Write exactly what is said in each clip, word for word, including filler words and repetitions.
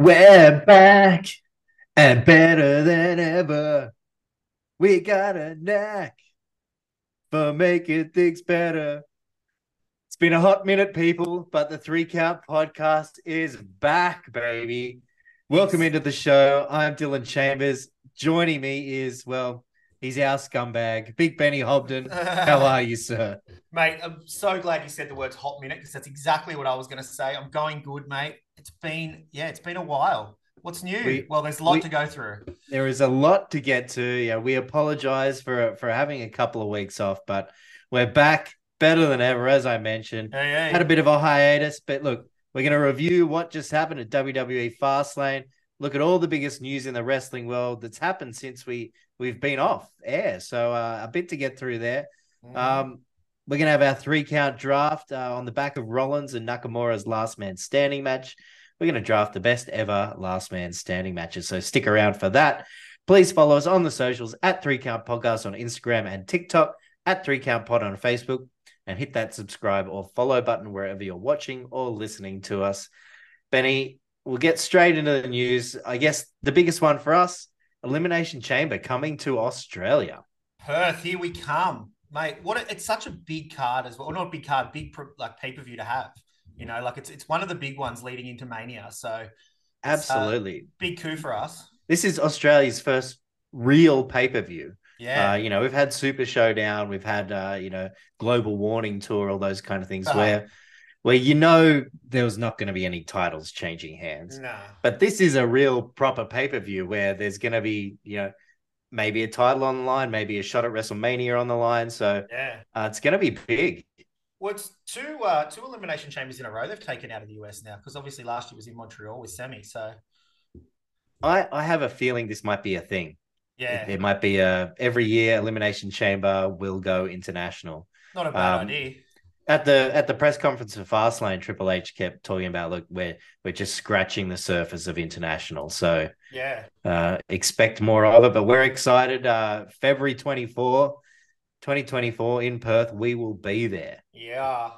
We're back and better than ever. We got a knack for making things better. It's been a hot minute, people, but the Three Count podcast is back, baby. Welcome Ex- into the show. I'm Dylan Chambers. Joining me is, well, he's our scumbag, Big Benny Hobden. How are you, sir? Mate, I'm so glad you said the words hot minute because that's exactly what I was going to say. I'm going good, mate. It's been, yeah, it's been a while. What's new? We Well, there's a lot to we go through. there is a lot to get to. Yeah, we apologize for for having a couple of weeks off, but we're back better than ever, as I mentioned. Hey, Had a hey. bit of a hiatus, but look, we're going to review what just happened at W W E Fastlane. Look at all the biggest news in the wrestling world that's happened since we we've been off air. So uh, a bit to get through there. Mm-hmm. Um, we're going to have our three count draft uh, on the back of Rollins and Nakamura's last man standing match. We're going to draft the best ever last man standing matches. So stick around for that. Please follow us on the socials at Three Count Podcast on Instagram and TikTok, at Three Count Pod on Facebook, and hit that subscribe or follow button wherever you're watching or listening to us. Benny, we'll get straight into the news. I guess the biggest one for us, Elimination Chamber coming to Australia. Perth, here we come, mate. What a, it's such a big card as well. Or not a big card, big like pay per view to have. You know, like it's it's one of the big ones leading into Mania. So it's a Absolutely. big coup for us. This is Australia's first real pay per view. Uh, Yeah. you know, we've had Super Showdown, we've had uh, you know, Global Warning Tour, all those kind of things Uh, where where you know there was not going to be any titles changing hands. nah. But this is a real proper pay per view where there's going to be, you know, maybe a title on the line, maybe a shot at WrestleMania on the line. So Yeah. uh, it's going to be big. Well, it's two uh, two elimination chambers in a row they've taken out of the U S now because obviously last year was in Montreal with Semi. So I I have a feeling this might be a thing. It, yeah, it might be a every year Elimination Chamber will go international. not a bad Um, idea. at the at the press conference for Fastlane, Triple H kept talking about, look, we're we're just scratching the surface of international, so Yeah, uh, expect more of it. But we're excited. Uh, February twenty four, twenty twenty four in Perth, we will be there. yeah.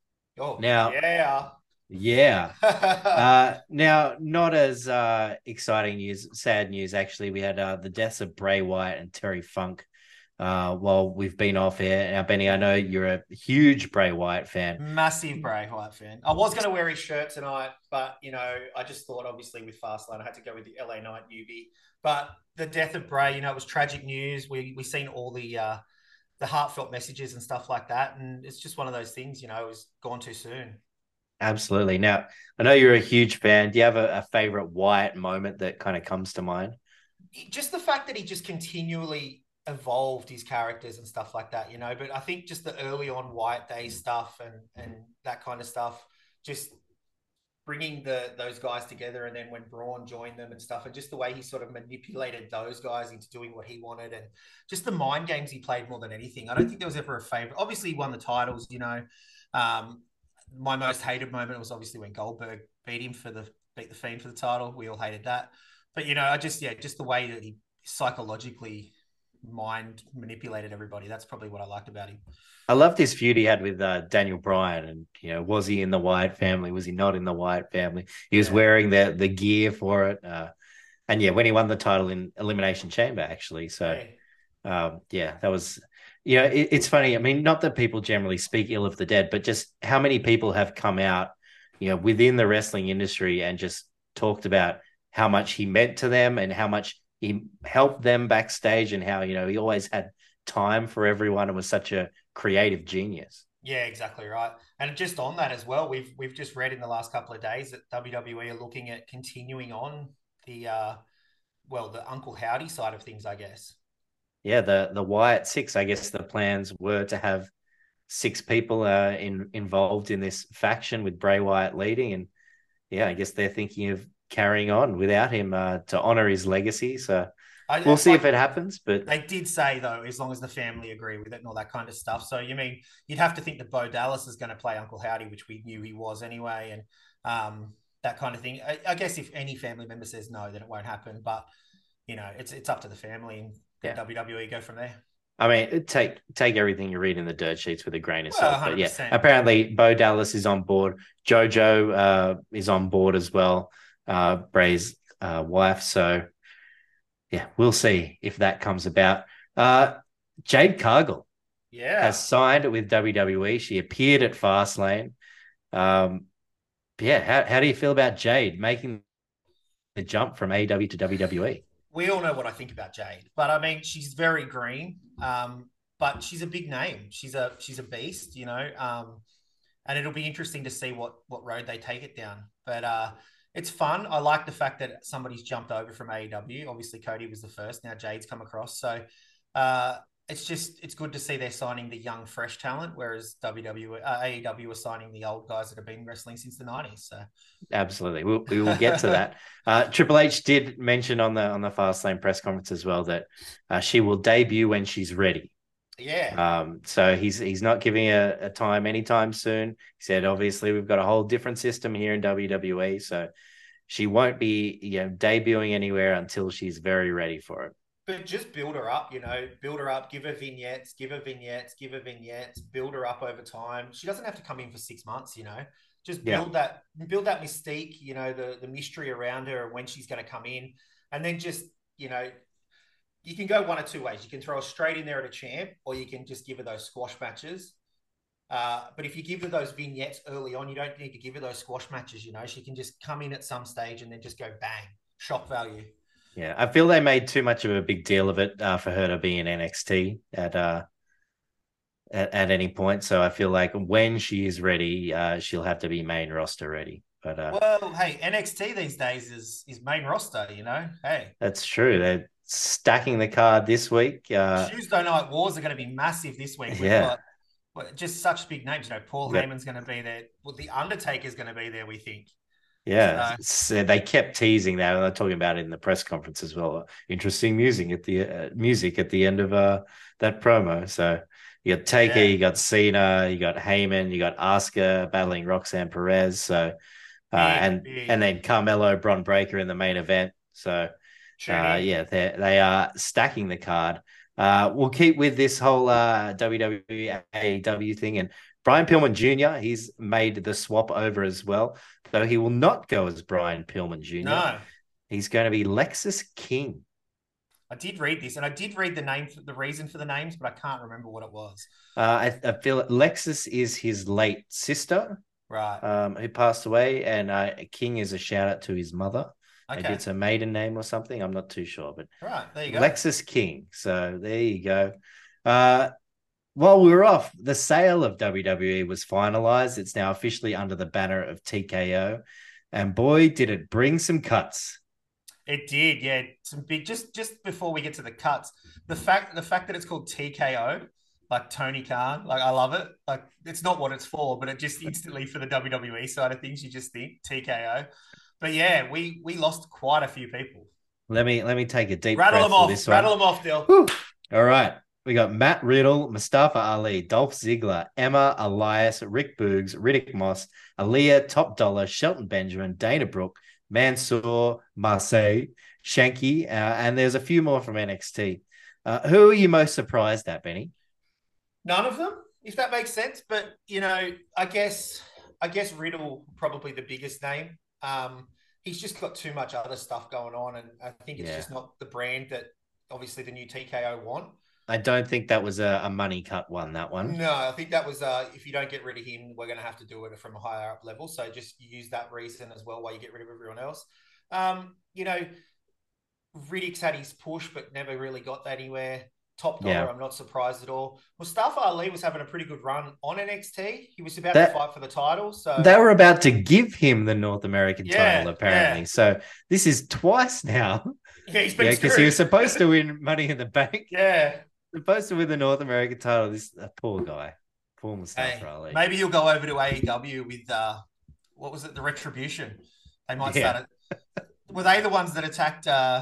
Oh, Now, yeah. yeah. Uh, now, not as uh, exciting news, sad news, actually. We had uh, the deaths of Bray Wyatt and Terry Funk uh, while we've been off air. Now, Benny, I know you're a huge Bray Wyatt fan. Massive Bray Wyatt fan. I was going to wear his shirt tonight, but you know, I just thought obviously with Fastlane, I had to go with the L A Knight newbie. But the death of Bray, you know, it was tragic news. We we seen all the uh, the heartfelt messages and stuff like that, and it's just one of those things. You know, it was gone too soon. Absolutely. Now, I know you're a huge fan. Do you have a, a favorite Wyatt moment that kind of comes to mind? Just the fact that he just continually evolved his characters and stuff like that, you know. But I think just the early on White Day stuff and and that kind of stuff, just bringing the those guys together, and then when Braun joined them and stuff, and just the way he sort of manipulated those guys into doing what he wanted, and just the mind games he played more than anything. I don't think there was ever a favorite. Obviously, he won the titles, you know. Um, my most hated moment was obviously when Goldberg beat him for the beat the Fiend for the title. We all hated that. But you know, I just yeah, just the way that he psychologically mind manipulated everybody. That's probably what I liked about him. I loved his feud he had with uh, Daniel Bryan. And, you know, was he in the Wyatt family? Was he not in the Wyatt family? He was Yeah, wearing the, the gear for it. Uh, and, yeah, when he won the title in Elimination Chamber, actually. So, hey, um, yeah, that was, you know, it, it's funny. I mean, not that people generally speak ill of the dead, but just how many people have come out, you know, within the wrestling industry and just talked about how much he meant to them and how much he helped them backstage and how, you know, he always had time for everyone and was such a creative genius. yeah, exactly right. And just on that as well, we've we've just read in the last couple of days that W W E are looking at continuing on the uh, well, the Uncle Howdy side of things, I guess. Yeah, the the Wyatt Six. I guess the plans were to have six people uh, in involved in this faction with Bray Wyatt leading, and yeah, I guess they're thinking of carrying on without him uh, to honor his legacy. So we'll I see if like it happens. But they did say though, as long as the family agree with it and all that kind of stuff. So you mean you'd have to think that Bo Dallas is going to play Uncle Howdy, which we knew he was anyway, and um, that kind of thing. I, I guess if any family member says no, then it won't happen. But you know, it's it's up to the family and then yeah, W W E go from there. I mean, take take everything you read in the dirt sheets with a grain of Well, salt. But hundred yeah, percent. apparently Bo Dallas is on board. Jojo uh, is on board as well. uh, Bray's uh, wife. So yeah, we'll see if that comes about. Uh, Jade Cargill has Yeah. signed with W W E. She appeared at Fastlane. Um, yeah, how, how do you feel about Jade making the jump from A E W to W W E? We all know what I think about Jade, but I mean, she's very green. Um, but she's a big name. She's a she's a beast, you know. Um, and it'll be interesting to see what what road they take it down. But uh, it's fun. I like the fact that somebody's jumped over from A E W. Obviously, Cody was the first. Now Jade's come across, so uh, it's just it's good to see they're signing the young, fresh talent, whereas W W E, uh, A E W are signing the old guys that have been wrestling since the nineties. So Absolutely, we'll, we will get to that. Uh, Triple H did mention on the on the Fastlane press conference as well that uh, she will debut when she's ready. yeah, Um, so he's he's not giving a, a time anytime soon. He said, obviously, we've got a whole different system here in W W E, so she won't be you know debuting anywhere until she's very ready for it. but just build her up, you know, build her up, give her vignettes, give her vignettes, give her vignettes, build her up over time. She doesn't have to come in for six months, you know. Just Yeah, build that, build that mystique, you know, the the mystery around her and when she's going to come in, and then just, you know, you can go one or two ways. You can throw her straight in there at a champ, or you can just give her those squash matches. Uh, but if you give her those vignettes early on, you don't need to give her those squash matches. You know, she can just come in at some stage and then just go bang, shock value. yeah. I feel they made too much of a big deal of it uh, for her to be in N X T at uh at, at any point. So I feel like when she is ready, uh, she'll have to be main roster ready. But uh, Well, hey, N X T these days is is main roster. You know, hey, that's true. They're stacking the card this week. Uh, Tuesday night wars are going to be massive this week. We've yeah, got well, just such big names. You know, Paul we got Heyman's going to be there. Well, the Undertaker's going to be there. We think. yeah. So So they kept teasing that, and they're talking about it in the press conference as well. Interesting music at the uh, music at the end of uh, that promo. So you got Taker, yeah, you got Cena, you got Heyman, you got Asuka battling Roxanne Perez. So uh, big, and and big. then Carmelo, Bron Breakker in the main event. So Tune uh, in. yeah, they they are stacking the card. Uh, we'll keep with this whole uh, W W E A E W thing, and Brian Pillman Junior He's made the swap over as well, though he will not go as Brian Pillman Junior No, He's going to be Lexus King. I did read this, and I did read the name, the reason for the names, but I can't remember what it was. Uh, I, I feel Lexus is his late sister, Right. um, who passed away, and uh, King is a shout out to his mother. Maybe Okay. it's a maiden name or something. I'm not too sure, but Right. There you go. Lexus King. So there you go. Uh, while we were off, the sale of W W E was finalized. It's now officially under the banner of T K O. And boy, did it bring some cuts. It did, yeah. Some big. Just just before we get to the cuts, the fact the fact that it's called T K O, like Tony Khan, like I love it. Like it's not what it's for, but it just instantly for the W W E side of things, you just think T K O. But yeah, we we lost quite a few people. Let me let me take a deep Rattle breath them for off. this Rattle one. them off, Dill. Whew. All right. We got Matt Riddle, Mustafa Ali, Dolph Ziggler, Emma, Elias, Rick Boogs, Riddick Moss, Aaliyah, Top Dollar, Shelton Benjamin, Dana Brooke, Mansoor, Marseille, Shanky, uh, and there's a few more from N X T. Uh, who are you most surprised at, Benny? None of them, if that makes sense. But you know, I guess I guess Riddle probably the biggest name. Um, he's just got too much other stuff going on, and I think it's Yeah. just not the brand that obviously the new T K O want. I don't think that was a, a money cut one, that one. No, I think that was uh, if you don't get rid of him, we're going to have to do it from a higher up level. So just use that reason as well while you get rid of everyone else. Um, you know, Riddick's had his push, but never really got that anywhere. Top dollar, Yeah. I'm not surprised at all. Mustafa Ali was having a pretty good run on N X T. He was about to That fight for the title. So they were about to give him the North American title, yeah, apparently. yeah, So this is twice now. yeah, he's been Yeah, because he was screwed. supposed to win Money in the Bank, Yeah. supposed to win the North American title. This uh, poor guy, poor Hey, Mustafa Ali. maybe he'll go over to A E W with uh, what was it, the Retribution? They might Yeah, start it. Were they the ones that attacked? Uh,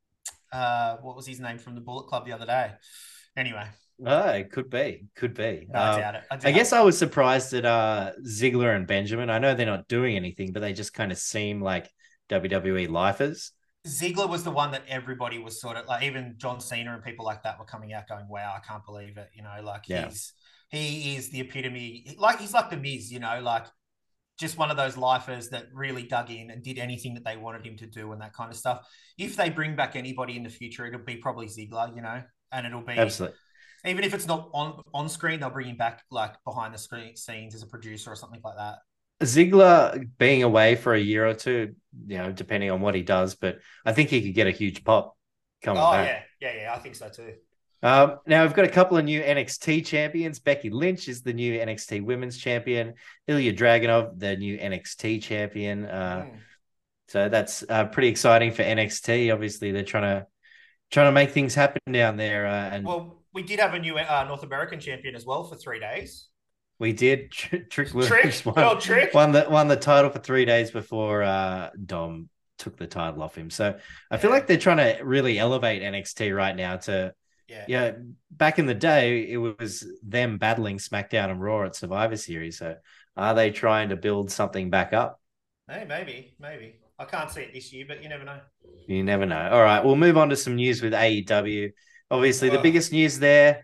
uh, what was his name from the Bullet Club the other day? Anyway, oh, it could be, could be. no, I Um, doubt it. I doubt I guess it. I was surprised at uh, Ziggler and Benjamin. I know they're not doing anything, but they just kind of seem like W W E lifers. Ziggler was the one that everybody was sort of like, even John Cena and people like that were coming out going, "Wow, I can't believe it." You know, like Yeah, he's he is the epitome. Like he's like the Miz. You know, like just one of those lifers that really dug in and did anything that they wanted him to do and that kind of stuff. If they bring back anybody in the future, it'll be probably Ziggler, you know, and it'll be, Absolutely. even if it's not on, on screen, they'll bring him back like behind the screen scenes as a producer or something like that. Ziggler being away for a year or two, you know, depending on what he does, but I think he could get a huge pop coming Oh, back. yeah. Yeah, yeah. I think so too. Um, now we've got a couple of new N X T champions. Becky Lynch is the new N X T Women's Champion. Ilya Dragunov, the new N X T champion. Uh, mm. So that's uh, pretty exciting for N X T. Obviously, they're trying to trying to make things happen down there. Uh, and well, we did have a new uh, North American champion as well for three days. We did. Trick Williams Trick? won, oh, Trick? won the won the title for three days before uh, Dom took the title off him. So I yeah. feel like they're trying to really elevate N X T right now to. Yeah. yeah, back in the day, it was them battling SmackDown and Raw at Survivor Series. So are they trying to build something back up? Hey, maybe, maybe. I can't see it this year, but you never know. You never know. All right, we'll move on to some news with A E W. Obviously, oh. the biggest news there,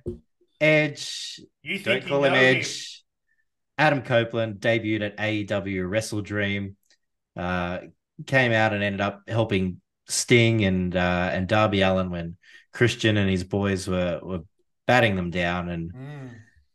Edge. You think don't call him Edge. Him. Adam Copeland debuted at A E W Wrestle Dream. Uh, came out and ended up helping Sting and uh, and Darby Allin when Christian and his boys were were batting them down, and mm.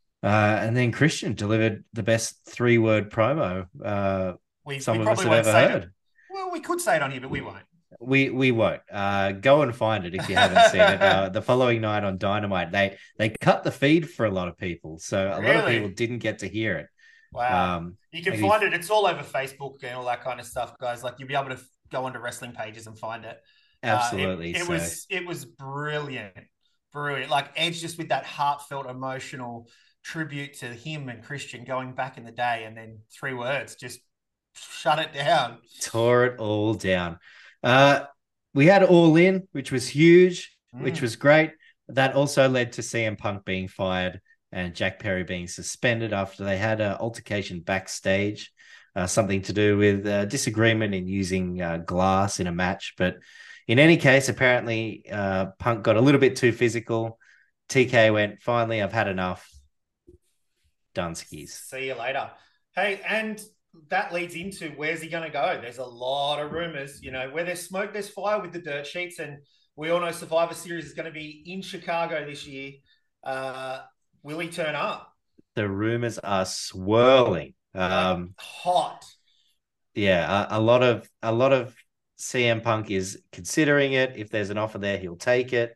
uh, and then Christian delivered the best three word promo uh, we, some we of us have ever heard. It. Well, we could say it on here, but we won't. We we won't. Uh, go and find it if you haven't seen it. Uh, the following night on Dynamite, they they cut the feed for a lot of people, so a really? lot of people didn't get to hear it. Wow! Um, you can maybe... find it. It's all over Facebook and all that kind of stuff, guys. Like you'll be able to go onto wrestling pages and find it. Absolutely. Uh, it, it so. was it was brilliant, brilliant. Like Edge just with that heartfelt, emotional tribute to him and Christian going back in the day, and then three words just shut it down, tore it all down. Uh, we had All In, which was huge, mm. which was great. That also led to C M Punk being fired and Jack Perry being suspended after they had an altercation backstage, uh, something to do with uh, disagreement in using uh, glass in a match, but. In any case, apparently uh, Punk got a little bit too physical. T K went, finally, I've had enough. Dunskies. See you later. Hey, and that leads into where's he going to go? There's a lot of rumors, you know, where there's smoke, there's fire with the dirt sheets. And we all know Survivor Series is going to be in Chicago this year. Uh, will he turn up? The rumors are swirling. Um, Hot. Yeah, a, a lot of, a lot of, C M Punk is considering it. If there's an offer there, he'll take it.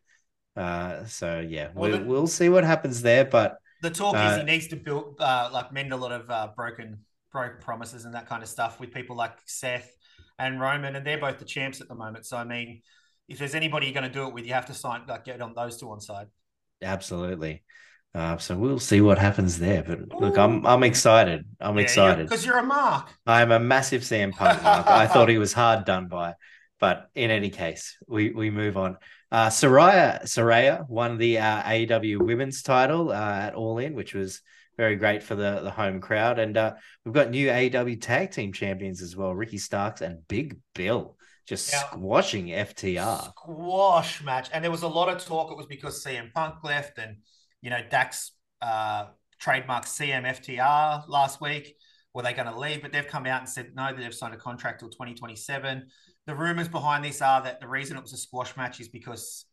Uh, so yeah, well, we, the, we'll see what happens there. But the talk uh, is he needs to build, uh, like, mend a lot of uh, broken, broken promises and that kind of stuff with people like Seth and Roman, and they're both the champs at the moment. So I mean, if there's anybody you're going to do it with, you have to sign, like, get on those two on side. Absolutely. Uh, so we'll see what happens there. But Ooh. look, I'm I'm excited. I'm yeah, excited because you're, you're a mark. I'm a massive C M Punk mark. I thought he was hard done by, but in any case, we we move on. Uh, Saraya Saraya won the uh, A E W Women's title uh, at All In, which was very great for the the home crowd. And uh, we've got new A E W Tag Team Champions as well, Ricky Starks and Big Bill. Just now, squashing F T R. Squash match, and there was a lot of talk. It was because C M Punk left and. You know, Dax uh, trademarked C M F T R last week. Were they going to leave? But they've come out and said no, that they've signed a contract till twenty twenty-seven. The rumors behind this are that the reason it was a squash match is because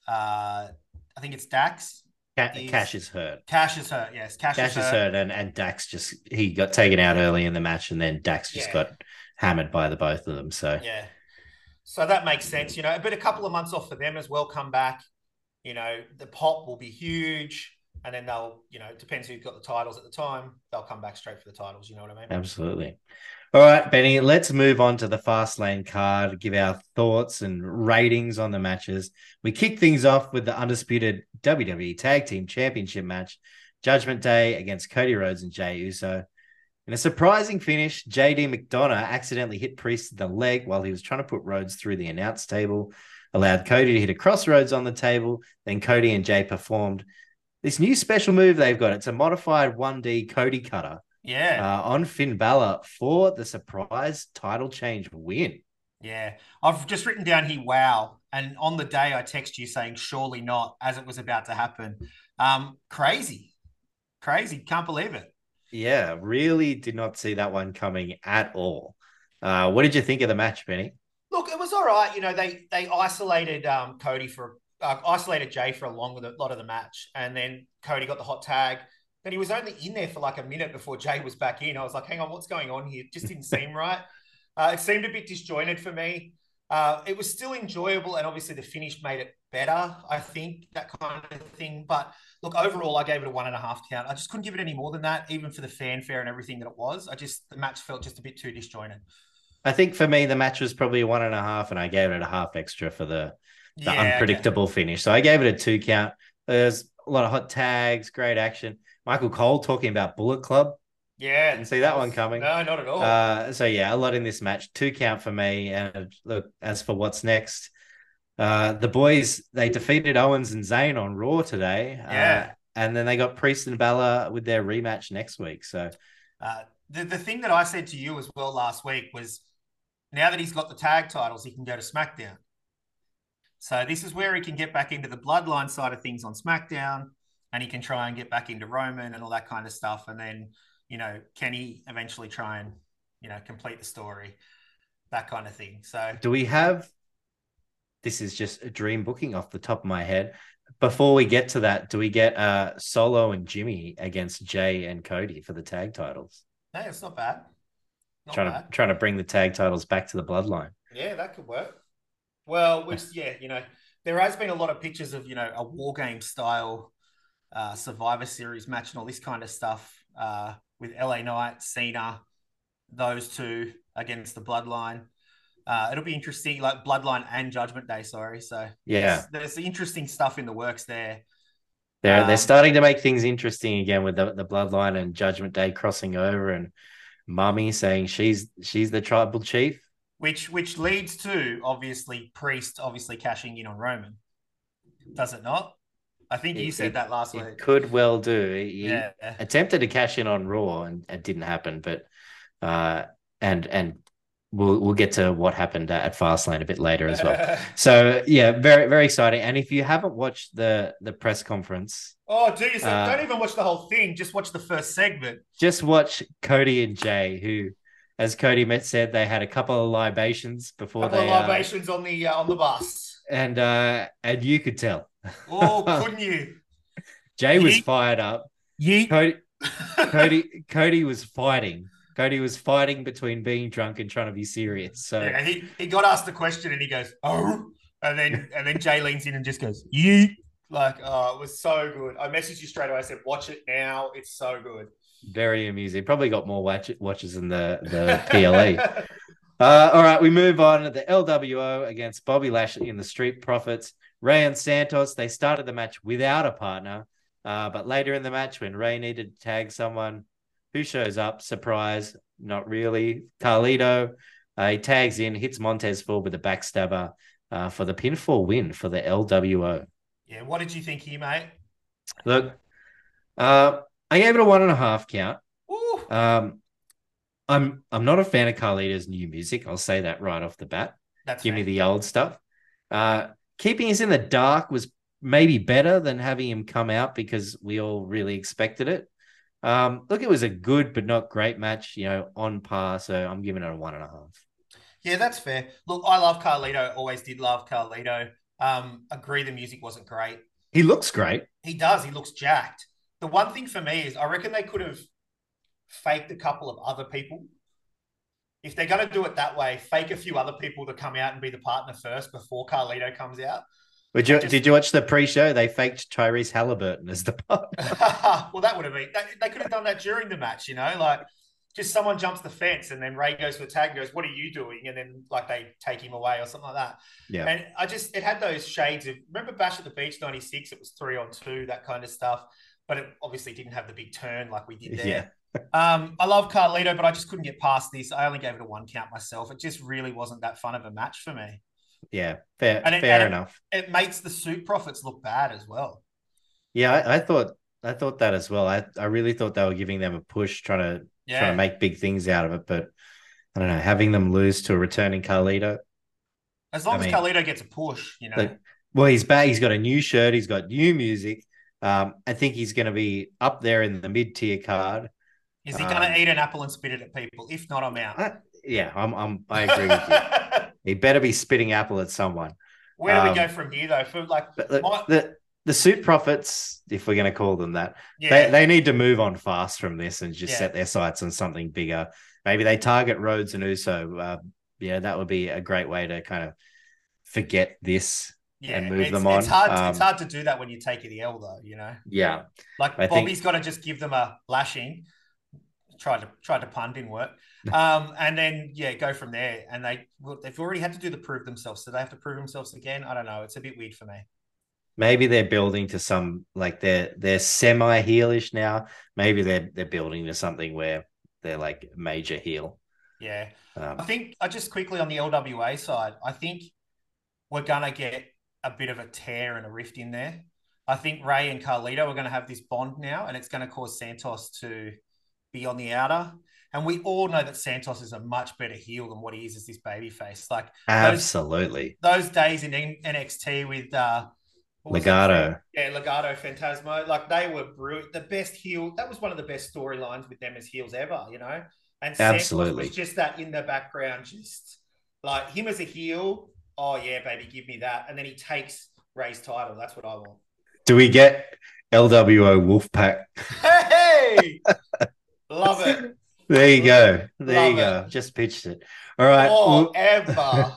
uh, I think it's Dax. Ca- is, Cash is hurt. Cash is hurt, yes. Cash, Cash is, is hurt. hurt, and, and Dax just, he got taken out early in the match, and then Dax just yeah. got hammered by the both of them. So, yeah. So that makes sense, you know, but a couple of months off for them as well, come back. You know, the pop will be huge, and then they'll, you know, it depends who's got the titles at the time. They'll come back straight for the titles. You know what I mean? Absolutely. All right, Benny, let's move on to the Fastlane card, give our thoughts and ratings on the matches. We kick things off with the undisputed W W E Tag Team Championship match, Judgment Day against Cody Rhodes and Jey Uso. In a surprising finish, J D McDonough accidentally hit Priest in the leg while he was trying to put Rhodes through the announce table, allowed Cody to hit a crossroads on the table. Then Cody and Jay performed this new special move they've got. It's a modified one D Cody cutter. Yeah. Uh, on Finn Balor for the surprise title change win. Yeah. I've just written down here, wow. And on the day I text you saying, surely not, as it was about to happen. Um, crazy. Crazy. Can't believe it. Yeah, really did not see that one coming at all. Uh, what did you think of the match, Benny? Look, it was all right. You know, they they isolated um, Cody for uh, isolated Jay for a long a lot of the match, and then Cody got the hot tag. Then he was only in there for like a minute before Jay was back in. I was like, hang on, what's going on here? It just didn't seem right. Uh, it seemed a bit disjointed for me. Uh, it was still enjoyable, and obviously the finish made it better. I think that kind of thing. But look, overall, I gave it a one and a half count. I just couldn't give it any more than that, even for the fanfare and everything that it was. I just the match felt just a bit too disjointed. I think for me, the match was probably a one and a half, and I gave it a half extra for the the Yeah, okay. unpredictable finish. So I gave it a two count. There's a lot of hot tags, great action. Michael Cole talking about Bullet Club. Yeah, Didn't see that that one was coming. no, not at all. Uh, so yeah, a lot in this match. Two count for me. And look, as for what's next, uh, the boys they defeated Owens and Zayn on Raw today. Uh, Yeah. and then they got Priest and Balor with their rematch next week. So Uh, the the thing that I said to you as well last week was now that he's got the tag titles, he can go to SmackDown. So this is where he can get back into the bloodline side of things on SmackDown, and he can try and get back into Roman and all that kind of stuff. And then, you know, can he eventually try and, you know, complete the story, that kind of thing. So do we have? This is just a dream booking off the top of my head. Before we get to that, do we get uh Solo and Jimmy against Jay and Cody for the tag titles? no, it's not bad. Not Trying to bad. trying to bring the tag titles back to the bloodline. Yeah, that could work. Well, which yeah, you know, there has been a lot of pictures of, you know, a war game style uh, Survivor Series match and all this kind of stuff uh, with L A Knight, Cena, those two against the Bloodline. Uh, it'll be interesting, like Bloodline and Judgment Day. Sorry, so Yeah. there's there's interesting stuff in the works there. They're they're Um, starting to make things interesting again with the, the bloodline and Judgment Day crossing over and Mummy saying she's she's the tribal chief. which which leads to obviously Priest obviously cashing in on Roman, does it not? I think you It said it, that last it week. could well do. He Yeah, attempted to cash in on Raw and it didn't happen, but uh and and we'll we'll get to what happened at Fastlane a bit later as well. So yeah, very very exciting. And if you haven't watched the the press conference, oh, do you? So don't uh even watch the whole thing. Just watch the first segment. just watch Cody and Jay, who, as Cody Met said, they had a couple of libations A before couple of they uh libations on the uh, on the bus. and uh and you could tell. Oh, couldn't you? Jay was Yeet, fired up. yeet. Cody Cody Cody was fighting. Cody was fighting between being drunk and trying to be serious. So Yeah, he, he got asked the question and he goes, oh, and then and then Jay leans in and just goes, yeet. Like, oh, it was so good. I messaged you straight away. I said, watch it now. It's so good. very amusing. Probably got more watch- watches than the the P L E. Uh, all right, we move on to the L W O against Bobby Lashley and the Street Profits. Ray and Santos, they started the match without a partner, uh, but later in the match, when Ray needed to tag someone, who shows up? Surprise, not really. Carlito, uh, he tags in, hits Montez Ford with a backstabber uh, for the pinfall win for the L W O. Yeah, what did you think here, mate? Look, uh, I gave it a one and a half count. Ooh, Um, I'm I'm not a fan of Carlito's new music. I'll say that right off the bat. that's Give me fair. the old stuff. Uh, keeping us in the dark was maybe better than having him come out because we all really expected it. Um, look, it was a good but not great match, you know, on par. So I'm giving it a one and a half. Yeah, that's fair. Look, I love Carlito. Always did love Carlito. Um, agree the music wasn't great. He looks great. He does. He looks jacked. The one thing for me is I reckon they could have faked a couple of other people. If they're going to do it that way, fake a few other people to come out and be the partner first before Carlito comes out. Would you, Just, did you watch the pre-show? They faked Tyrese Halliburton as the partner. well, that would have been, they, they could have done that during the match, you know, like just someone jumps the fence and then Ray goes for the tag and goes, what are you doing? And then like they take him away or something like that. Yeah. And I just, it had those shades of, remember Bash at the Beach ninety-six? It was three on two, that kind of stuff. But it obviously didn't have the big turn like we did there. Yeah. Um, I love Carlito, but I just couldn't get past this. I only gave it a one count myself. It just really wasn't that fun of a match for me. Yeah. Fair, And it, fair and enough. it, it makes the suit profits look bad as well. Yeah, I, I thought I thought that as well. I, I really thought they were giving them a push, trying to Yeah. trying to make big things out of it. But I don't know, having them lose to a returning Carlito. As long I as mean, Carlito gets a push, you know. Like, well, he's back. He's got a new shirt. He's got new music. Um, I think he's going to be up there in the mid tier card. Is he going to Um, eat an apple and spit it at people? If not, I'm out. I, yeah, I'm, I'm, I agree with you. He better be spitting apple at someone. Where do we go Um, from here, though? For like, but look, my, the the suit profits, if we're going to call them that, they yeah, they need to move on fast from this and just yeah, set their sights on something bigger. Maybe they target Rhodes and Uso. Uh, yeah, that would be a great way to kind of forget this and yeah. move It's them it's on. hard. To, it's Um, hard to do that when you take the L, though. You know, yeah, like I Bobby's think got to just give them a lashing. Tried to tried to pun, didn't work. Um, and then yeah, go from there. And they well, they've already had to do the prove themselves, so they have to prove themselves again. I don't know. It's a bit weird for me. maybe they're building to some like they're they're semi heelish now. Maybe they're they're building to something where they're like major heel. Yeah, I Um, think I just quickly on the L W A side, I think we're gonna get a bit of a tear and a rift in there. I think Ray and Carlito are going to have this bond now, and it's going to cause Santos to be on the outer. And we all know that Santos is a much better heel than what he is as this babyface. Like those absolutely, those days in N X T with uh, what was that? Legado, Yeah, Legado, Phantasmo. Like they were brilliant. The best heel. That was one of the best storylines with them as heels ever. You know, and Santos was absolutely. just that in the background, just like him as a heel. Oh yeah, baby, give me that. And then he takes Ray's title. That's what I want. Do we get L W O Wolfpack? Hey, love it. There you go. There you Love go. it. Just pitched it. All right. We'll, Forever.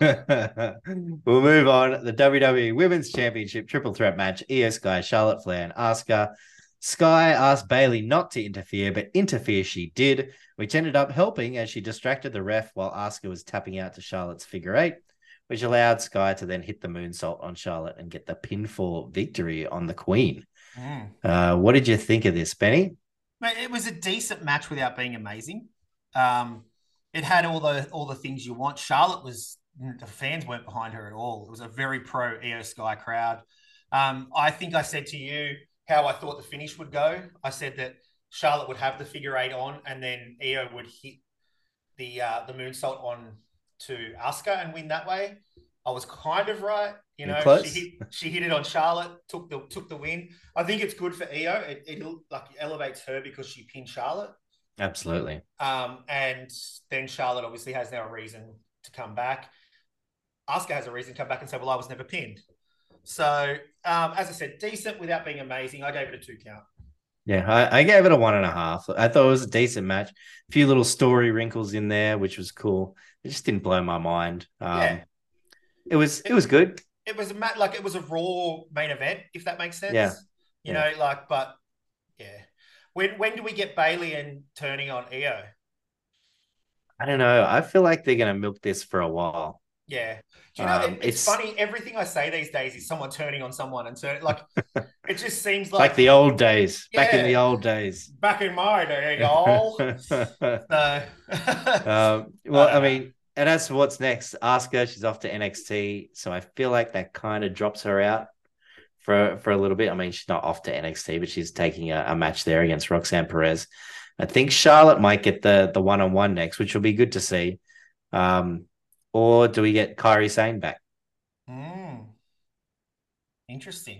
we'll move on. The W W E Women's Championship triple threat match. Io Sky, Charlotte Flair, and Asuka. Sky asked Bayley not to interfere, but interfere she did, which ended up helping as she distracted the ref while Asuka was tapping out to Charlotte's figure eight, which allowed Sky to then hit the moonsault on Charlotte and get the pinfall victory on the Queen. Mm. Uh, what did you think of this, Benny? Mate, it was a decent match without being amazing. Um, it had all the all the things you want. Charlotte was the fans weren't behind her at all. It was a very pro Io Sky crowd. Um, I think I said to you how I thought the finish would go. I said that Charlotte would have the figure eight on, and then Io would hit the uh, the moonsault on to Asuka and win that way. I was kind of right. You You know, she close? hit she hit it on Charlotte, took the took the win. I think it's good for Io. It, it like elevates her because she pinned Charlotte. Absolutely. Um, and then Charlotte obviously has now a reason to come back. Asuka has a reason to come back and say, "Well, I was never pinned." So, um, as I said, decent without being amazing. I gave it a two count. Yeah, I, I gave it a one and a half. I thought it was a decent match. A few little story wrinkles in there, which was cool. It just didn't blow my mind. Um, Yeah, it was it, it was good. it was a mat like it was a Raw main event, if that makes Yeah, sense. You yeah. know, like, but yeah. When when do we get Bayley and turning on Io? I don't know. I feel like they're gonna milk this for a while. Yeah. Do you know, Um, it, it's it's funny. Everything I say these days is someone turning on someone and turning, like, it just seems like like, the old days, back in the yeah, old days. back in my day, y'all. So, um, I well, don't I know. mean, and as for what's next, Asuka, she's off to N X T, so I feel like that kind of drops her out for for a little bit. I mean, she's not off to N X T, but she's taking a, a match there against Roxanne Perez. I think Charlotte might get the the one on one next, which will be good to see. Um, or do we get Kyrie Sane back? Mm, interesting.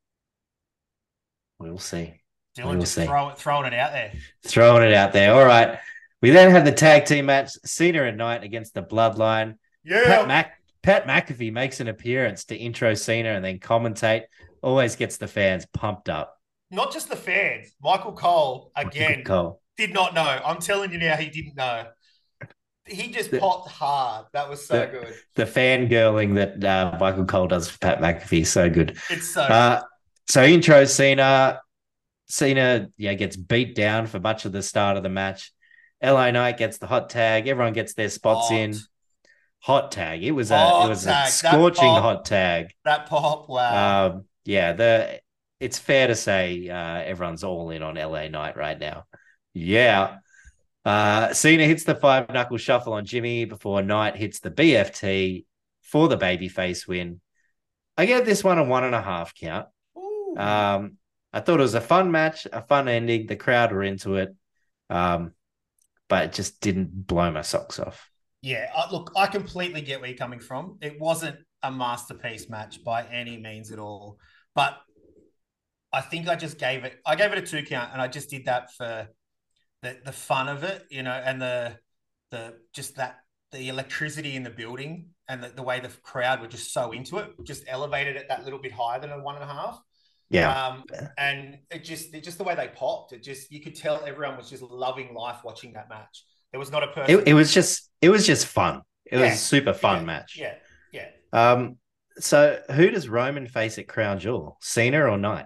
We'll see. We Dylan will just see. throw, throwing it out there. Throwing it out there. All right. We then have the tag team match: Cena and Knight against the Bloodline. Pat Yeah. Mac Pat McAfee makes an appearance to intro Cena and then commentate. Always gets the fans pumped up. Not just the fans. Michael Cole, again, Cole. did not know. I'm telling you now, he didn't know. He just The, popped hard. That was so the, good. the fangirling that uh, Michael Cole does for Pat McAfee is so good. It's so uh, so intro Cena. Cena yeah, gets beat down for much of the start of the match. L A Knight gets the hot tag. Everyone gets their spots hot. in. Hot tag. It was hot a it was tag. a scorching pop, hot tag. That pop, wow. Um, yeah, the it's fair to say uh, everyone's all in on L A Knight right now. Yeah. Uh, Cena hits the five knuckle shuffle on Jimmy before Knight hits the B F T for the babyface win. I gave this one a one and a half count. Ooh. Um, I thought it was a fun match, a fun ending. The crowd were into it, um, but it just didn't blow my socks off. Yeah, uh, look, I completely get where you're coming from. It wasn't a masterpiece match by any means at all, but I think I just gave it. I gave it a two count, and I just did that for the the fun of it, you know, and the the just that the electricity in the building and the, the way the crowd were just so into it, just elevated it that little bit higher than a one and a half. Yeah. Um, and it just it just the way they popped, it just you could tell everyone was just loving life watching that match. There was not a person. It, it was just it was just fun. It yeah, was a super fun yeah, match. Yeah, yeah. Um, so who does Roman face at Crown Jewel? Cena or Knight?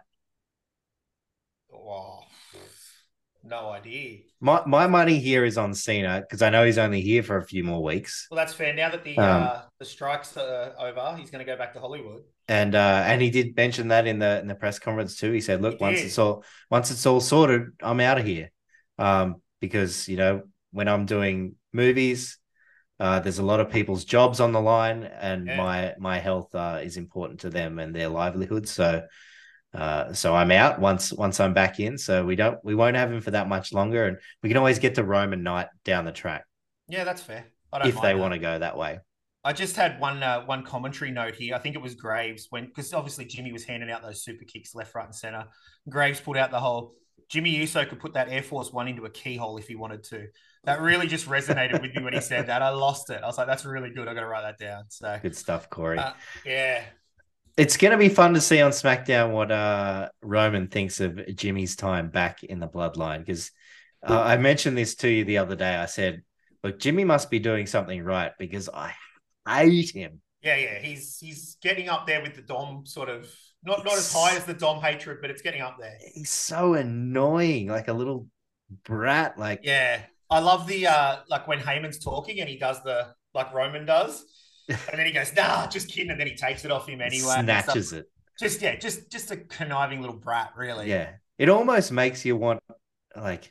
Oh, no idea. My my money here is on Cena because I know he's only here for a few more weeks. Well, that's fair. Now that the Um, uh, the strikes are over, he's going to go back to Hollywood. and uh, and he did mention that in the in the press conference too. He said, He "Look, once did. it's all once it's all sorted, I'm out of here." Um, because you know when I'm doing movies, uh, there's a lot of people's jobs on the line, and Yeah. my my health uh, is important to them and their livelihood. So, uh, so I'm out once once I'm back in. So we don't we won't have him for that much longer, and we can always get to Roman Knight down the track Yeah, that's fair. I don't if mind they that. want to go that way. I just had one uh, one commentary note here. I think it was Graves when because obviously Jimmy was handing out those super kicks left, right, and center. Graves put out the whole Jimmy Uso could put that Air Force One into a keyhole if he wanted to. That really just resonated with me when he said that. I lost it. I was like, that's really good. I got to write that down. So Good stuff, Corey. uh, yeah, It's going to be fun to see on SmackDown what uh, Roman thinks of Jimmy's time back in the bloodline. Because uh, I mentioned this to you the other day. I said, look, Jimmy must be doing something right because I hate him. Yeah, yeah. He's he's getting up there with the Dom sort of not not as high as the Dom hatred, but it's getting up there. He's so annoying, like a little brat. Like, yeah, I love the uh like when Heyman's talking and he does the like Roman does. And then he goes, nah, just kidding. And then he takes it off him anyway. Snatches it. Just, yeah, just just a conniving little brat, really. Yeah. It almost makes you want, like,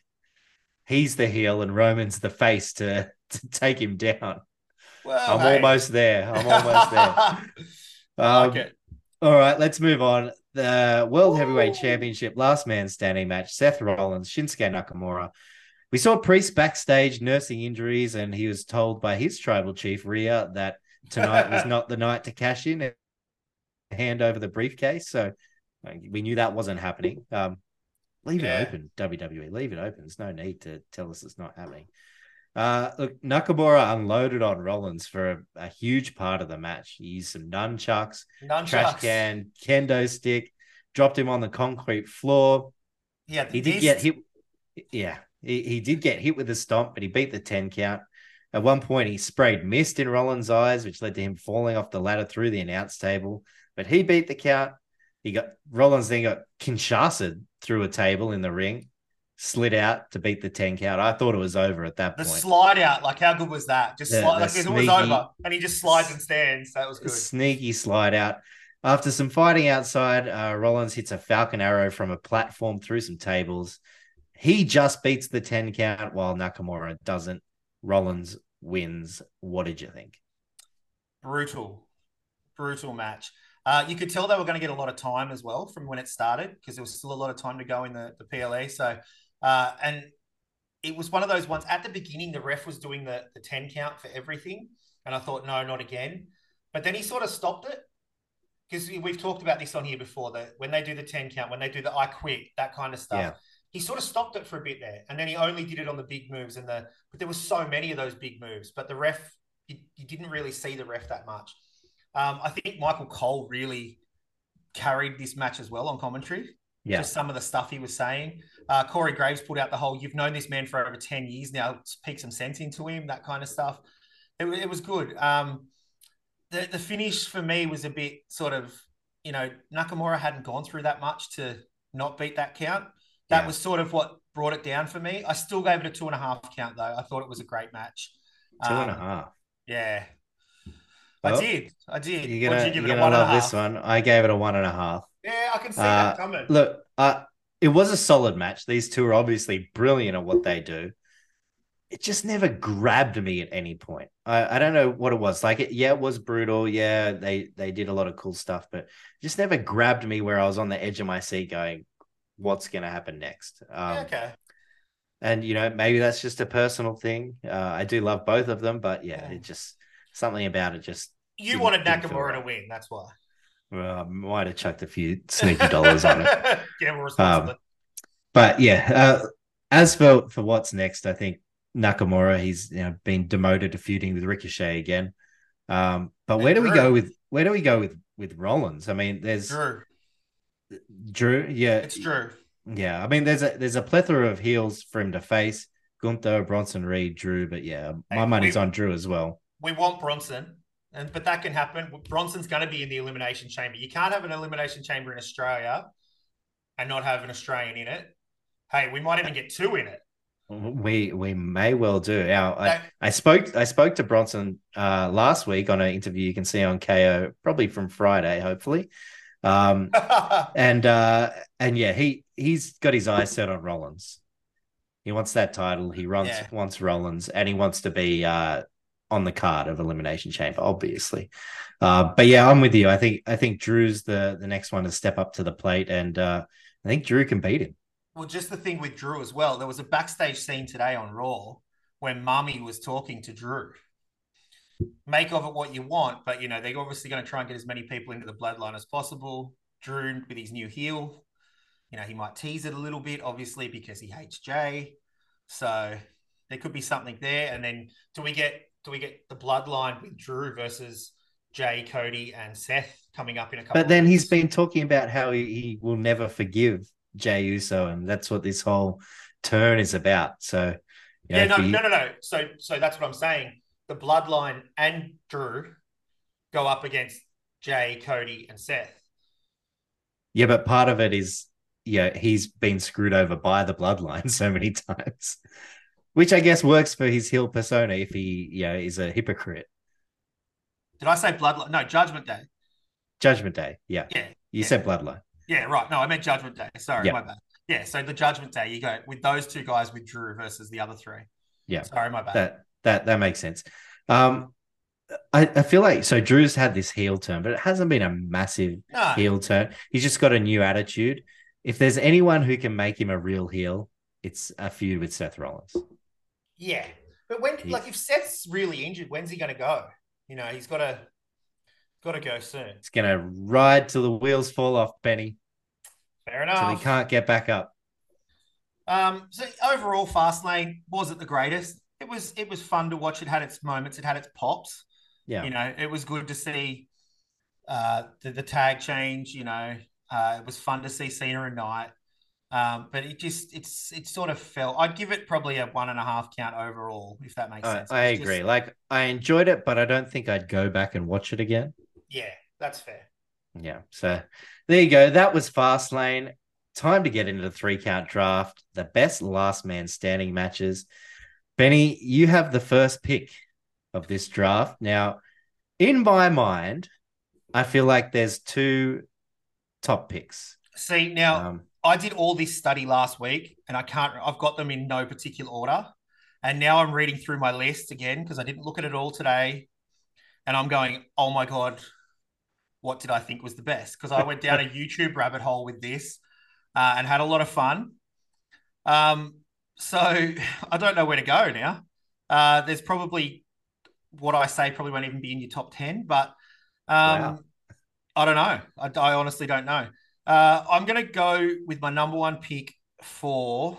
he's the heel and Roman's the face to, to take him down. Well, I'm hey. almost there. I'm almost there. I um, like it. All right, let's move on. The World Ooh. Heavyweight Championship last man standing match, Seth Rollins, Shinsuke Nakamura. We saw Priest backstage nursing injuries, and he was told by his tribal chief, Rhea, that tonight was not the night to cash in and hand over the briefcase. So we knew that wasn't happening. Um, leave yeah. it open, W W E. Leave it open. There's no need to tell us it's not happening. Uh, look, Nakamura unloaded on Rollins for a, a huge part of the match. He used some nunchucks, nunchucks, trash can, kendo stick, dropped him on the concrete floor. Yeah, he did get hit. Yeah, he, he did get hit with a stomp, but he beat the ten count. At one point, he sprayed mist in Rollins' eyes, which led to him falling off the ladder through the announce table. But he beat the count. He got Rollins then got Kinshasa through a table in the ring, slid out to beat the ten count. I thought it was over at that the point. The slide out, like how good was that? Just the, slide, the like sneaky, it was over, and he just slides and stands. That was good. Sneaky slide out. After some fighting outside, uh, Rollins hits a Falcon Arrow from a platform through some tables. He just beats the ten count while Nakamura doesn't. Rollins wins. What did you think? Brutal, brutal match. Uh, you could tell they were going to get a lot of time as well from when it started because there was still a lot of time to go in the, the P L E. So, uh, and it was one of those ones at the beginning, the ref was doing the, the ten count for everything. And I thought, no, not again. But then he sort of stopped it because we've talked about this on here before that when they do the ten count, when they do the I quit, that kind of stuff. Yeah. He sort of stopped it for a bit there. And then he only did it on the big moves and the, but there was so many of those big moves, but the ref, you, you didn't really see the ref that much. Um, I think Michael Cole really carried this match as well on commentary. Yeah. Just some of the stuff he was saying. Uh, Corey Graves put out the whole, you've known this man for over ten years now, speak some sense into him, that kind of stuff. It, it was good. Um, the, the finish for me was a bit sort of, you know, Nakamura hadn't gone through that much to not beat that count. That yeah. was sort of what brought it down for me. I still gave it a two and a half count, though. I thought it was a great match. Two um, and a half. Yeah. Well, I did. I did. You're gonna, you you're gonna love this one. I gave it a one and a half. Yeah, I can see uh, that coming. Look, uh, it was a solid match. These two are obviously brilliant at what they do. It just never grabbed me at any point. I, I don't know what it was. Like, it, yeah, it was brutal. Yeah, they they did a lot of cool stuff, but it just never grabbed me where I was on the edge of my seat going, what's going to happen next? Um, yeah, okay. And, you know, maybe that's just a personal thing. Uh, I do love both of them, but yeah, yeah. it just, something about it just. You wanted Nakamura right. to win, that's why. Well, I might have chucked a few sneaky dollars on it. Yeah, we're responsible. Um, but yeah, uh, as for for what's next, I think Nakamura, he's you know been demoted to feuding with Ricochet again. Um, but And where do we Drew, go with where do we go with with Rollins? I mean, there's Drew, Drew, yeah, it's Drew. yeah. I mean, there's a there's a plethora of heels for him to face. Gunther, Bronson Reed, Drew, but yeah, my Hey, money's we on Drew as well. we want Bronson, and but that can happen. Bronson's going to be in the elimination chamber. You can't have an elimination chamber in Australia and not have an Australian in it. Hey, we might even get two in it. We we may well do. Now, I, That, I spoke I spoke to Bronson uh, last week on an interview you can see on K O, probably from Friday, hopefully. Um, and uh, and yeah, he he's got his eyes set on Rollins. He wants that title. He runs yeah. wants Rollins, and he wants to be uh, on the card of Elimination Chamber, obviously. Uh, but yeah, I'm with you. I think I think Drew's the the next one to step up to the plate, and uh, I think Drew can beat him. Well, just the thing with Drew as well. There was a backstage scene today on Raw when Mummy was talking to Drew. Make of it what you want, but you know they're obviously going to try and get as many people into the bloodline as possible. Drew with his new heel, you know he might tease it a little bit, obviously because he hates Jay. So there could be something there. And then do we get do we get the bloodline with Drew versus Jay, Cody, and Seth coming up in a couple? But then of he's been talking about how he, he will never forgive Jay Uso, and that's what this whole turn is about. So you know, yeah, no, he, no, no, no. So so that's what I'm saying. The bloodline and Drew go up against Jay, Cody, and Seth. yeah, but part of it is yeah, he's been screwed over by the bloodline so many times, which I guess works for his heel persona if he you know is a hypocrite. Did I say bloodline? No, Judgment Day. Judgment Day, yeah, Yeah, you yeah, said bloodline, yeah. Right. No, I meant Judgment Day. Sorry, yeah, my bad. Yeah. So the Judgment Day, you go with those two guys with Drew versus the other three. yeah. Sorry, my bad. That that that makes sense. Um, I, I feel like so Drew's had this heel turn, but it hasn't been a massive No. heel turn. He's just got a new attitude. If there's anyone who can make him a real heel, it's a feud with Seth Rollins. Yeah. But when He- like if Seth's really injured, when's he gonna go? You know, he's gotta gotta go soon. He's gonna ride till the wheels fall off, Benny, Fair till he enough. can't get back up. Um, so overall, Fastlane wasn't the greatest. It was it was fun to watch. It had its moments, it had its pops. Yeah. You know, it was good to see uh the, the tag change, you know. Uh it was fun to see Cena and Knight. Um, but it just it's it sort of felt I'd give it probably a one and a half count overall, if that makes I, sense. I It was agree. just- Like I enjoyed it, but I don't think I'd go back and watch it again. yeah, that's fair. Yeah. So there you go. That was Fastlane. Time to get into the three count draft, the best last man standing matches. Benny, you have the first pick of this draft. Now, in my mind, I feel like there's two top picks. See, now Um, I did all this study last week and I can't I've got them in no particular order. And now I'm reading through my list again because I didn't look at it all today. And I'm going, oh my God, what did I think was the best? Because I went down a YouTube rabbit hole with this uh, and had a lot of fun. Um, so I don't know where to go now. Uh, there's probably what I say probably won't even be in your top ten, but um, Wow. I don't know. I, I honestly don't know. Uh, I'm going to go with my number one pick for.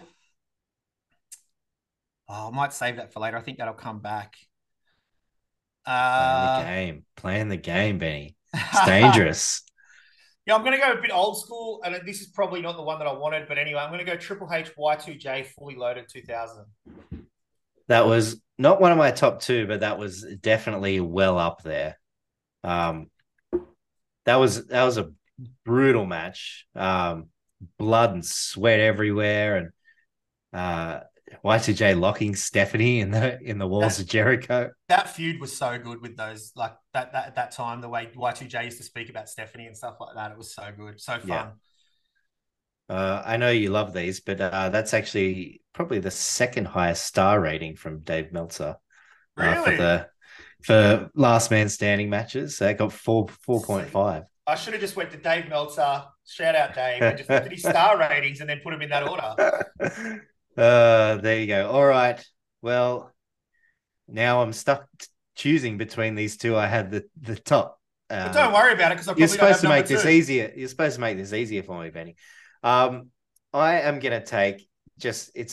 Oh, I might save that for later. I think that'll come back. Playing the Uh, game. Playing the game, Benny. It's dangerous. Yeah, I'm going to go a bit old school, and this is probably not the one that I wanted, but anyway, I'm going to go Triple H Y two J Fully Loaded two thousand. That was not one of my top two, but that was definitely well up there. Um, that was that was a brutal match. Um, blood and sweat everywhere, and uh, Y two J locking Stephanie in the in the walls That- of Jericho. That feud was so good with those, like that, that at that time, the way Y two J used to speak about Stephanie and stuff like that. It was so good, so fun. Yeah. Uh, I know you love these, but uh, that's actually probably the second highest star rating from Dave Meltzer uh, for Really? the for last man standing matches. They got four four point five. I should have just went to Dave Meltzer, shout out Dave, and just looked at his star ratings and then put them in that order. uh, there you go. All right. Well, now I'm stuck t- choosing between these two. I had the the top. Uh, But don't worry about it because I You're probably don't supposed have to make number this two. easier. You're supposed to make this easier for me, Benny. Um, I am gonna take just it's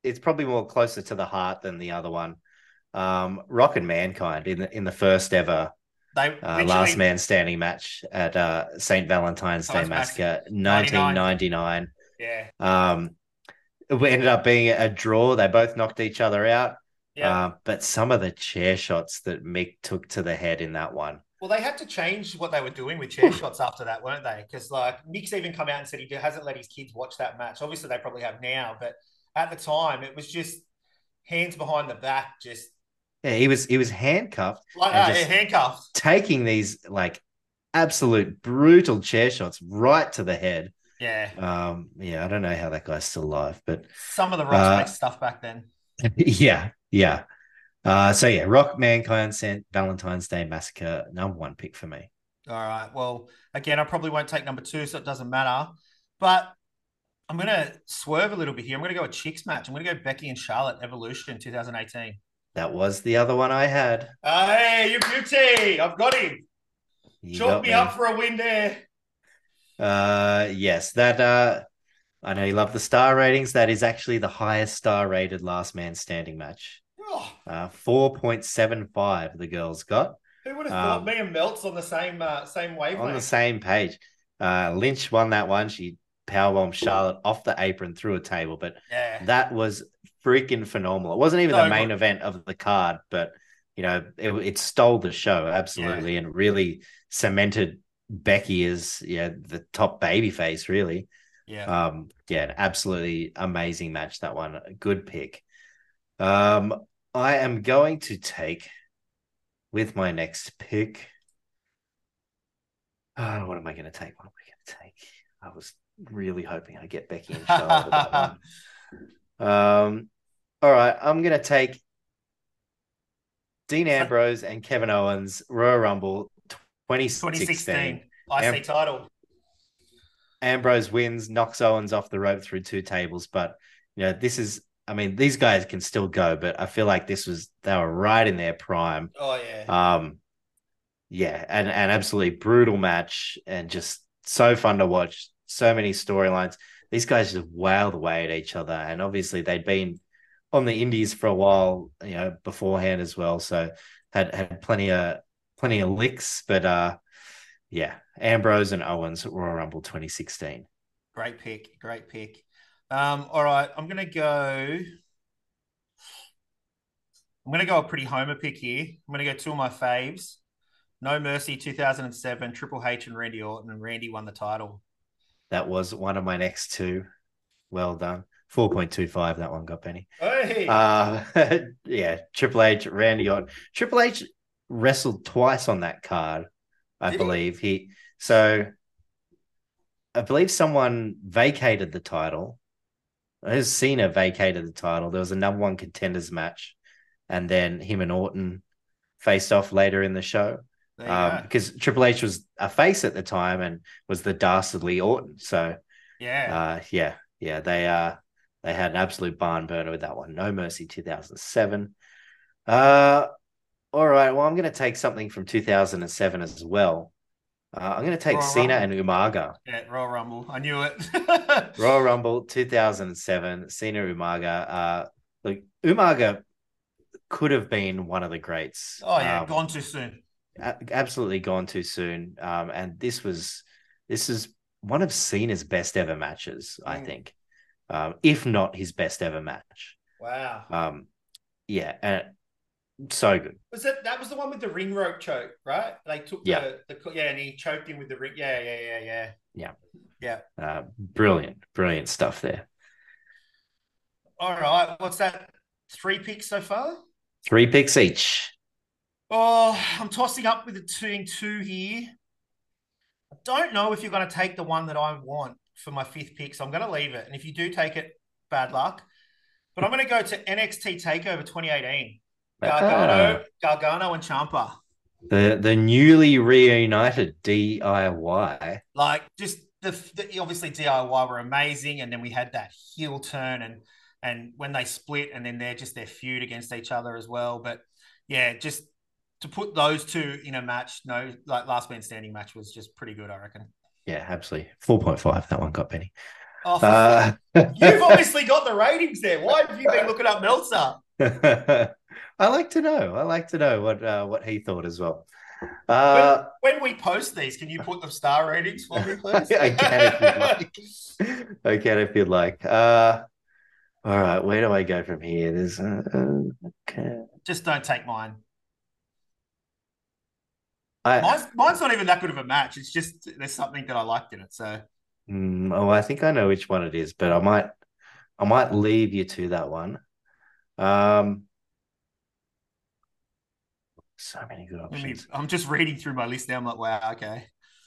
it's probably more closer to the heart than the other one. Um, Rock and Mankind in the in the first ever They uh, last literally man standing match at uh, Saint Valentine's Day Times Massacre Massacre, nineteen ninety-nine. ninety-nine. Yeah. Um, it ended up being a draw. They both knocked each other out. Yeah. Uh, but some of the chair shots that Mick took to the head in that one. Well, they had to change what they were doing with chair shots after that, weren't they? Because like Mick's even come out and said he hasn't let his kids watch that match. Obviously, they probably have now, but at the time, it was just hands behind the back, just Yeah, he was he was handcuffed like and uh, just handcuffed. taking these like absolute brutal chair shots right to the head. Yeah. Um, yeah, I don't know how that guy's still alive, but Some of the Ross uh, makes stuff back then. yeah, yeah. Uh, so yeah, Rock, Mankind, Saint Valentine's Day Massacre, number one pick for me. All right. Well, again, I probably won't take number two, so it doesn't matter. But I'm going to swerve a little bit here. I'm going to go a chicks match. I'm going to go Becky and Charlotte Evolution twenty eighteen. That was the other one I had. Hey, you beauty. I've got him. You Chalk got me me up for a win there. Uh, yes, that uh, I know you love the star ratings. That is actually the highest star rated last man standing match. Oh, Uh, four point seven five the girls got. who would have Um, thought me and Melts on the same uh, same wavelength? On the same page. Uh, Lynch won that one. She powerbombed Charlotte off the apron through a table, but Yeah. that was freaking phenomenal. It wasn't even So the main good. event of the card, but you know, it, it stole the show absolutely and really cemented Becky as yeah the top baby face, really. Yeah. Um, yeah, an absolutely amazing match, that one. A good pick. Um, I am going to take with my next pick. Oh, what am I going to take? What am I going to take? I was really hoping I get Becky and Charlotte with that one. Um, all right, I'm going to take Dean Ambrose and Kevin Owens Royal Rumble twenty sixteen. twenty sixteen I C Am- title. Ambrose wins, knocks Owens off the rope through two tables, but you know this is. I mean, these guys can still go, but I feel like this was they were right in their prime. Oh yeah. Um, yeah, and an absolutely brutal match, and just so fun to watch. So many storylines. These guys just wowed away at each other, and obviously they'd been on the Indies for a while, you know, beforehand as well. So had had plenty of plenty of licks, but uh, yeah, Ambrose and Owens Royal Rumble twenty sixteen. Great pick. Great pick. Um, all right, I'm gonna go. I'm gonna go a pretty homer pick here. I'm gonna go two of my faves. No Mercy two thousand seven, Triple H and Randy Orton, and Randy won the title. That was one of my next two. Well done. four point two five, that one got Penny. Hey. Uh, yeah, Triple H, Randy Orton. Triple H wrestled twice on that card, I Did believe. He? he so I believe someone vacated the title. As Cena vacated the title. There was a number one contenders match, and then him and Orton faced off later in the show. Um, because Triple H was a face at the time and was the dastardly Orton. So yeah, uh, yeah, yeah, they uh they had an absolute barn burner with that one. No Mercy two thousand seven. Uh, all right. Well, I'm going to take something from two thousand seven as well. Uh, I'm going to take Royal Cena Rumble. and Umaga. Yeah, Royal Rumble. I knew it. Royal Rumble two thousand seven. Cena Umaga. Uh, look, Umaga could have been one of the greats. Oh yeah, um, gone too soon. Absolutely gone too soon. Um, and this was this is one of Cena's best ever matches, I Mm. think, um, if not his best ever match. Wow. Um, yeah, and so good. Was that that was the one with the ring rope choke, right? They took Yeah. the, the yeah, and he choked him with the ring. Yeah, yeah, yeah, yeah. Yeah. Yeah. Uh, brilliant, brilliant stuff there. All right. What's that? Three picks so far? Three picks each. Oh, I'm tossing up with the two and two here. I don't know if you're going to take the one that I want for my fifth pick, so I'm going to leave it. And if you do take it, bad luck. But I'm going to go to N X T TakeOver twenty eighteen. Gargano, Ah. Gargano and Ciampa. The the newly reunited D I Y. Like just the, the obviously D I Y were amazing, and then we had that heel turn, and and when they split, and then they're just their feud against each other as well. But yeah, just to put those two in a match, no, like last man standing match was just pretty good, I reckon. Yeah, absolutely. four point five, that one got Penny. Oh, for Uh, you've obviously got the ratings there. Why have you been looking up Meltzer? I like to know. I like to know what uh, what he thought as well. When, Uh, when we post these, can you put the star ratings for me, please? I can if you'd like. I can if you'd like. Uh, all right, where do I go from here? There's uh, uh, okay. Just don't take mine. I Mine's, mine's not even that good of a match. It's just there's something that I liked in it. So mm, oh, I think I know which one it is, but I might I might leave you to that one. Um, so many good let me, options. I'm just reading through my list now. I'm like, wow, okay.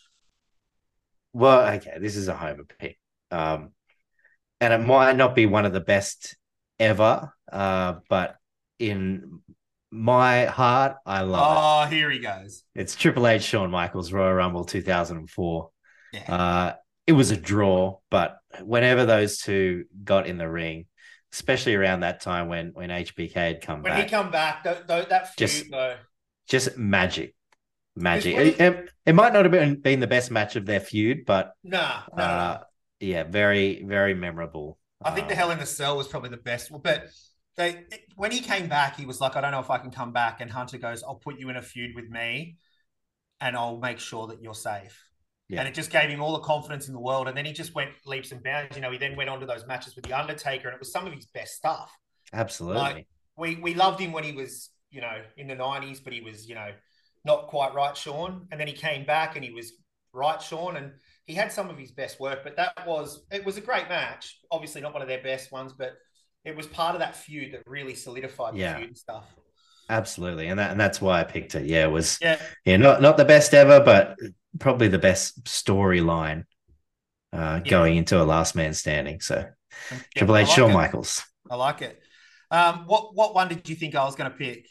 Well, okay, this is a homer pick. Um, and it might not be one of the best ever, uh, but in my heart, I love it. Oh, here he goes. It's Triple H, Shawn Michaels, Royal Rumble two thousand four. Yeah. Uh, it was a draw, but whenever those two got in the ring, especially around that time when when H B K had come When back, he come back, th- th- that feud, just though. just magic, magic. He, It, it, it might not have been, been the best match of their feud, but nah, no, no, uh, no. yeah, very very memorable. I think the Um, Hell in the Cell was probably the best. But they, when he came back, he was like, I don't know if I can come back. And Hunter goes, I'll put you in a feud with me and I'll make sure that you're safe. yeah, And it just gave him all the confidence in the world. And then he just went leaps and bounds. You know, he then went on to those matches with The Undertaker, and it was some of his best stuff. absolutely. Like, we, we loved him when he was, you know, in the nineties, but he was, you know, not quite right, Sean. And then he came back and he was right, Sean. And he had some of his best work, but that was, it was a great match. Obviously not one of their best ones, but it was part of that feud that really solidified the Yeah. feud and stuff. Absolutely, and that and that's why I picked it. Yeah, it was Yeah, yeah, not not the best ever, but probably the best storyline uh, yeah. going into a last man standing. So Yeah, Triple I H, like Shawn it. Michaels. I like it. Um, what what one did you think I was going to pick?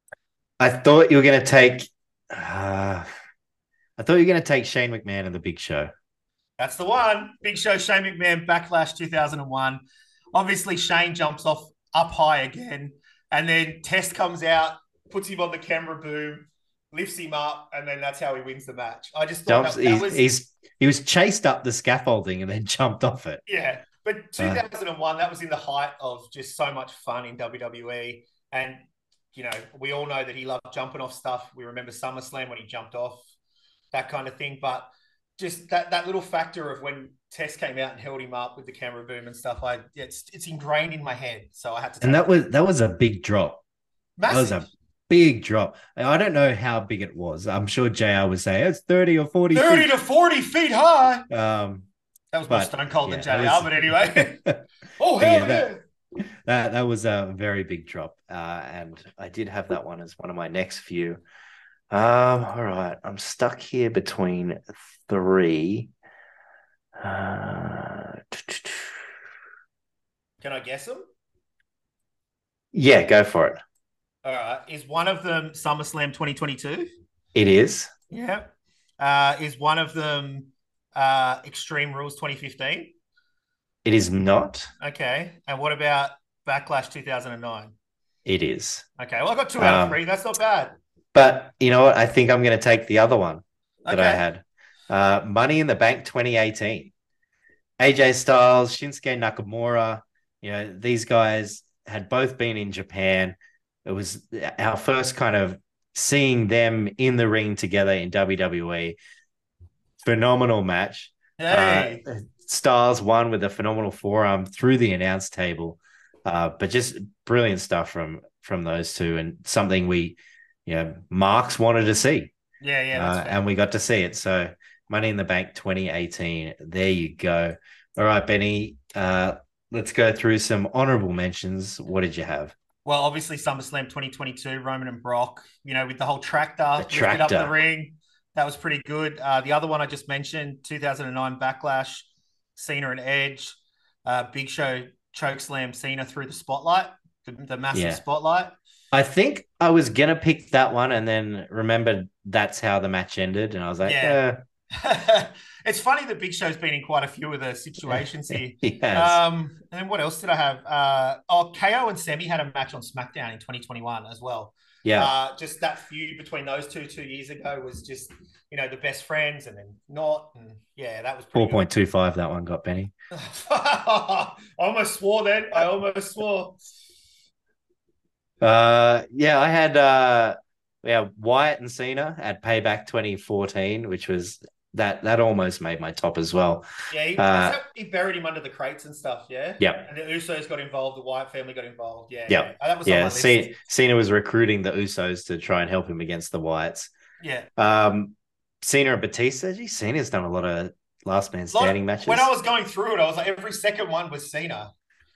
I thought you were going to take. Uh, I thought you were going to take Shane McMahon and the Big Show. That's the one. Big Show, Shane McMahon, Backlash two thousand one. Obviously, Shane jumps off up high again, and then Test comes out, puts him on the camera boom, lifts him up, and then that's how he wins the match. I just thought Jumps. that, that He's, was he's he was chased up the scaffolding and then jumped off it. yeah. But Uh, two thousand one, that was in the height of just so much fun in W W E, and you know we all know that he loved jumping off stuff. We remember SummerSlam when he jumped off, that kind of thing. But just that that little factor of when Test came out and held him up with the camera boom and stuff, I it's it's ingrained in my head. So I had to. Take and that it. was that was a big drop. Massive. That was a big drop. I don't know how big it was. I'm sure J R would say it's thirty or forty. thirty feet. to forty feet high. Um, That was more but, Stone Cold yeah, than J R, that was- but anyway. Oh, But hell yeah, yeah. that, that that was a very big drop, uh, and I did have that one as one of my next few. Um, all right, I'm stuck here between three. Uh, Can I guess them? yeah, go for it. All right. Is one of them SummerSlam twenty twenty-two? It is. Yeah. Uh, is one of them uh, Extreme Rules twenty fifteen? It is not. Okay. And what about Backlash two thousand nine? It is. Okay. Well, I got two out of Um, three. That's not bad. But you know what? I think I'm going to take the other one that I Okay. had. Uh, Money in the Bank twenty eighteen. A J Styles, Shinsuke Nakamura. You know, these guys had both been in Japan. It was our first kind of seeing them in the ring together in W W E. Phenomenal match. Hey. Uh, Styles won with a phenomenal forearm through the announce table. Uh, but just brilliant stuff from from those two, and something we, you know, Marks wanted to see. yeah, yeah. That's Uh, fair. and we got to see it. So Money in the Bank twenty eighteen. There you go. All right, Benny. Uh, let's go through some honorable mentions. What did you have? Well, obviously SummerSlam twenty twenty-two, Roman and Brock, you know, with the whole tractor, The lifted up tractor. the ring. That was pretty good. Uh, the other one I just mentioned, two thousand nine Backlash, Cena and Edge, uh, Big Show chokeslam Cena through the spotlight, the, the massive Yeah. spotlight. I think I was gonna pick that one, and then remembered that's how the match ended, and I was like, Yeah. eh, It's funny that Big Show's been in quite a few of the situations here. Yes. Um, and what else did I have? Uh, oh, K O and Semi had a match on SmackDown in twenty twenty-one as well. Yeah. Uh, just that feud between those two two years ago was just, you know, the best friends and then not. And yeah, that was four point two five that one got, Benny. I almost swore then. I almost swore. Uh, yeah, I had uh, yeah, Wyatt and Cena at Payback twenty fourteen, which was that that almost made my top as well. Yeah, he, uh, he buried him under the crates and stuff. Yeah, yeah, and the Usos got involved. The Wyatt family got involved. Yeah, yeah, yeah. That was yeah. on my Cena, list. Cena was recruiting the Usos to try and help him against the Wyatts. Yeah. Um, Cena and Batista. Gee, Cena's done a lot of last man standing of, matches. When I was going through it, I was like, every second one was Cena.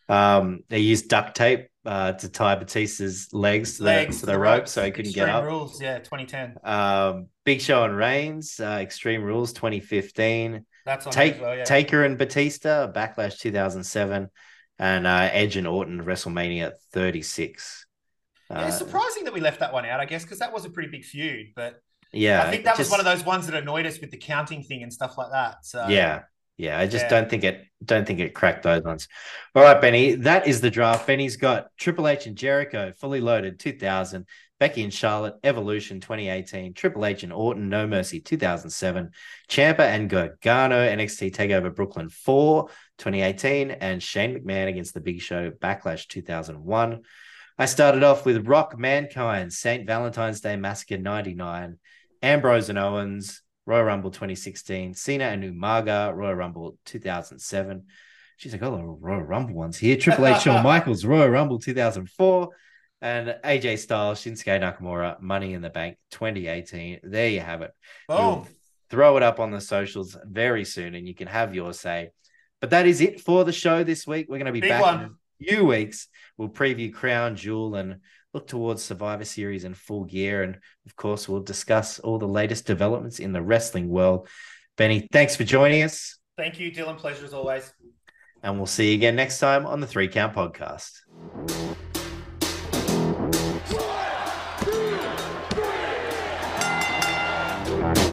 Um, they used duct tape uh, to tie Batista's legs to legs the, to the, the rope, so he couldn't Extreme get up. Rules, yeah, twenty ten. Um, Big Show and Reigns, uh, Extreme Rules twenty fifteen. That's on Take, well, yeah. Taker and Batista, Backlash two thousand seven, and uh, Edge and Orton, WrestleMania thirty-six. Yeah, uh, it's surprising that we left that one out, I guess, because that was a pretty big feud. But yeah, I think that just, was one of those ones that annoyed us with the counting thing and stuff like that. So yeah, yeah, I just yeah. don't think it don't think it cracked those ones. All right, Benny, that is the draft. Benny's got Triple H and Jericho, Fully Loaded two thousand, Becky and Charlotte, Evolution twenty eighteen, Triple H and Orton, No Mercy two thousand seven, Ciampa and Gargano, N X T TakeOver Brooklyn four, twenty eighteen, and Shane McMahon against the Big Show, Backlash two thousand one. I started off with Rock Mankind, Saint Valentine's Day Massacre ninety-nine, Ambrose and Owens, Royal Rumble twenty sixteen, Cena and Umaga, Royal Rumble two thousand seven. She's like, oh, Royal Rumble ones here. Triple H, Shawn Michaels, Royal Rumble two thousand four, and A J Styles, Shinsuke Nakamura, Money in the Bank twenty eighteen. There you have it. Oh, we'll throw it up on the socials very soon, and you can have your say. But that is it for the show this week. We're going to be Big back one. in a few weeks. We'll preview Crown Jewel and look towards Survivor Series in full gear. And of course, we'll discuss all the latest developments in the wrestling world. Benny, thanks for joining us. Thank you, Dylan. Pleasure as always. And we'll see you again next time on the Three Count Podcast. One, two, three.